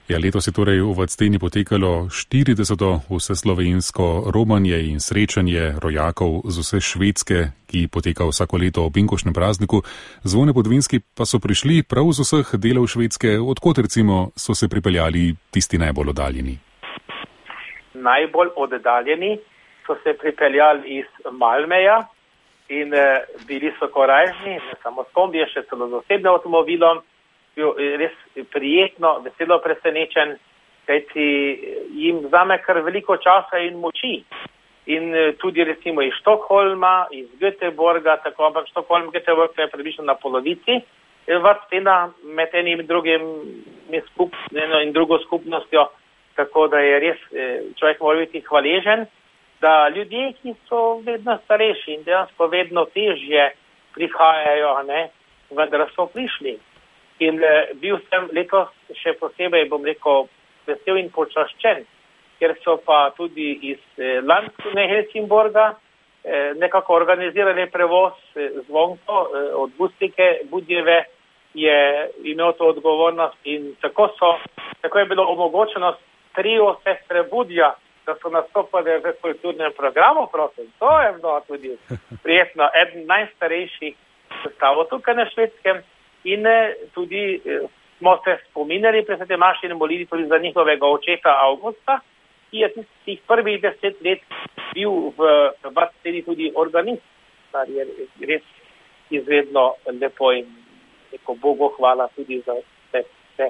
Ja, letos je torej v Vadsteni potekalo 40. vseslovensko romanje in srečanje rojakov z vse Švedske, ki poteka vsako leto ob binkoštnem prazniku. Zvone Podvinski pa so prišli prav z vseh delov Švedske, odkot recimo so se pripeljali tisti najbolj oddaljeni. Najbolj oddaljeni so se pripeljali iz Malmeja in bili so korajžni, ne samo s kombijem, še celo z osebnim avtomobilom. Bil res prijetno, veselo presenečen, kajti jim vzame kar veliko časa in moči. In tudi recimo iz Štokholma, iz Göteborga, tako, ampak Štokholm, Göteborg je približno na polovici. Vadstena med enim drugim eno in drugo skupnostjo, tako da je res človek mora biti hvaležen, da ljudje, ki so vedno starejši in dejansko vedno težje prihajajo, vendar so prišli. In bil sem letos še posebej, bom rekel, vesel in počaščen, ker so pa tudi iz Landskine Helsingborga nekako organizirali prevoz Zvonko od Bustike Budjeve, je imel to odgovornost in tako je bilo omogočeno trio sestre Budja, da so nastopali v kulturnem programu, prosim. To je bilo tudi prijetno, eden najstarejših sestavov tukaj na Švedskem. In tudi smo se spominjali pri Sveti maši in molili tudi za njihovega očeta Augusta, ki je tistih prvih 10 let bil v Vadsteni tudi organist, kar je res izredno lepo in neko Bogu hvala tudi za vse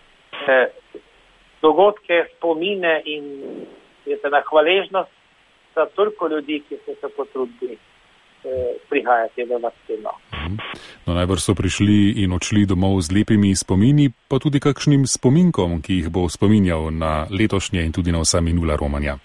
dogodke, spomine in na hvaležnost za toliko ljudi, ki so se potrudili prihajati v Vadsteno. No, najbrž so prišli in odšli domov z lepimi spomini, pa tudi kakšnim spominkom, ki jih bo spominjal na letošnje in tudi na vsa minula romanja.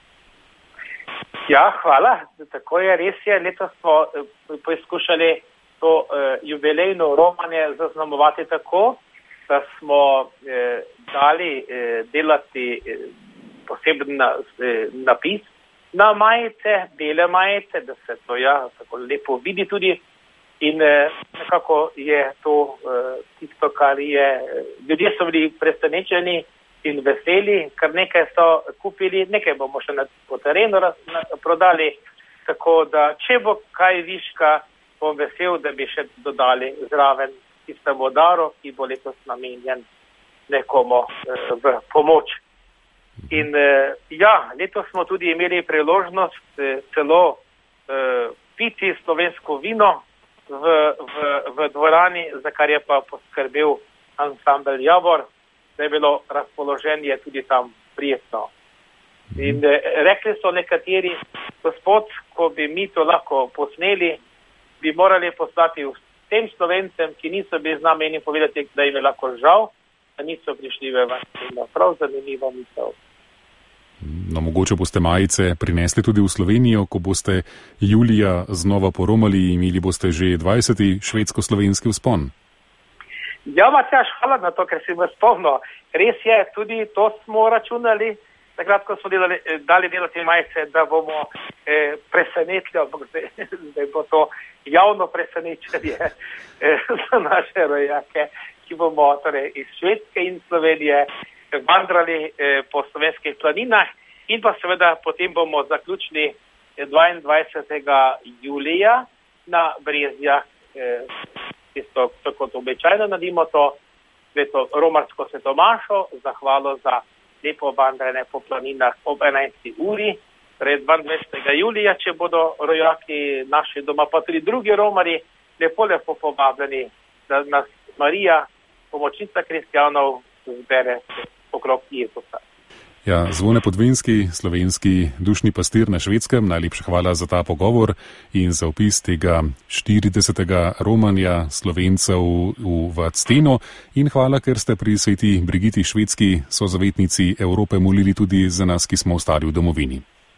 Ja, hvala. Tako je, res je. Letos smo poskušali to jubilejno romanje zaznamovati tako, da smo dali delati poseben napis na majice, bele majice, da se to tako lepo vidi tudi. In nekako je to tisto, kar je. Ljudje so bili presenečeni in veseli, kar nekaj so kupili, nekaj bomo še po terenu prodali. Tako da, če bo kaj viška, bom vesel, da bi še dodali zraven tistemu daru, ki bo letos namenjen nekomu v pomoč. In letos smo tudi imeli priložnost celo piti slovensko vino v dvorani, za kar je pa poskrbel ansambel Javor, da je bilo razpoloženje tudi tam prijetno. In rekli so nekateri, gospod, ko bi mi to lahko posneli, bi morali poslati vsem Slovencem, ki niso bili z nami, in povedati, da jim je lahko žal, da niso prišli v Vadsteno. Prav zanimivo misel. No, mogoče boste majice prinesli tudi v Slovenijo, ko boste julija znova poromali, imeli boste že 20. švedsko-slovenski vzpon. Ja, Matjaž, hvala na to, ker si me spomnil. Res je, tudi to smo računali, takrat, ko smo dali delati majice, da bomo presenetili, ampak zdaj bo to javno presenečenje za naše rojake, ki bomo torej iz Švedske in Slovenije vandrali po slovenskih planinah in pa seveda potem bomo zaključili 22. julija na Brezjah, tisto, kot običajno naredimo to romarsko svetomašo, zahvalo za lepo vandranje po planinah ob 11. uri, torej 22. julija, če bodo rojaki naši doma, pa tudi drugi romari, lepo povabljeni, da nas Marija, pomočnica kristjanov, zbere okrog Jezusa. Ja, Zvone Podvinski, slovenski dušni pastir na Švedskem, najlepša hvala za ta pogovor in za opis tega 40. romanja Slovencev v Vadsteno in hvala, ker ste pri sveti Brigiti Švedski sozavetnici Evrope molili tudi za nas, ki smo ostali v domovini.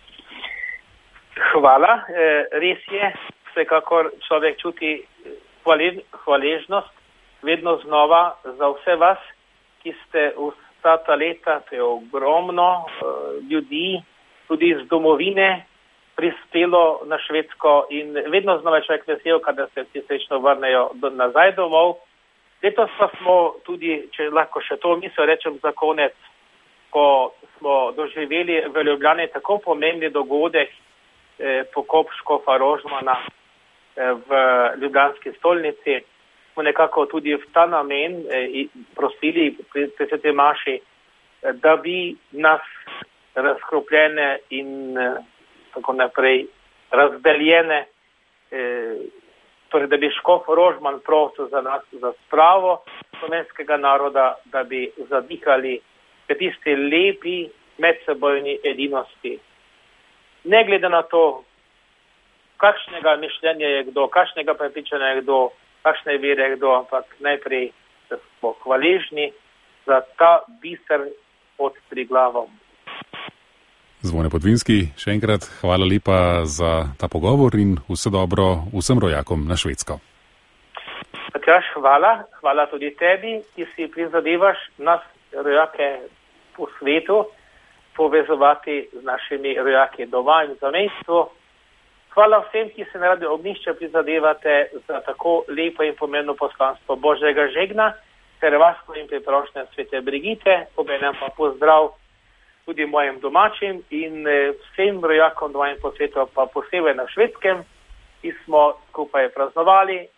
Hvala, res je, vsekakor človek čuti hvaležnost vedno znova za vse vas, ki ste vsa ta leta, to je ogromno ljudi, tudi iz domovine prispelo na Švedsko in vedno znova človek vesel, kada se vsi srečno vrnejo nazaj domov. Letos pa smo tudi, če lahko še to misel rečem za konec, ko smo doživeli v Ljubljani tako pomembni dogodek, pokop škofa Rožmana v ljubljanski stolnici, smo nekako tudi v ta namen prosili pri Sveti maši, da bi nas razkropljene in tako naprej razdeljene, torej da bi škof Rožman prosil za nas, za spravo slovenskega naroda, da bi zadihali k tisti lepi medsebojni edinosti. Ne glede na to, kakšnega mišljenja je kdo, kakšnega prepričanja je kdo, kakšne vere je kdo, ampak najprej, da smo hvaležni za ta biser pod Triglavom. Zvone Podvinski, še enkrat hvala lepa za ta pogovor in vse dobro vsem rojakom na Švedsko. Matjaž, hvala tudi tebi, ki si prizadevaš nas rojake po svetu povezovati z našimi rojaki doma in zamejstvu. Hvala vsem, ki se na Radio Ognjišče prizadevate za tako lepo in pomembno poslanstvo Božjega žegna, ter vas in priprošnja Svete Brigite, obenem pa pozdrav tudi mojim domačim in vsem rojakom doma in po svetu, pa posebej na Švedskem, ki smo skupaj praznovali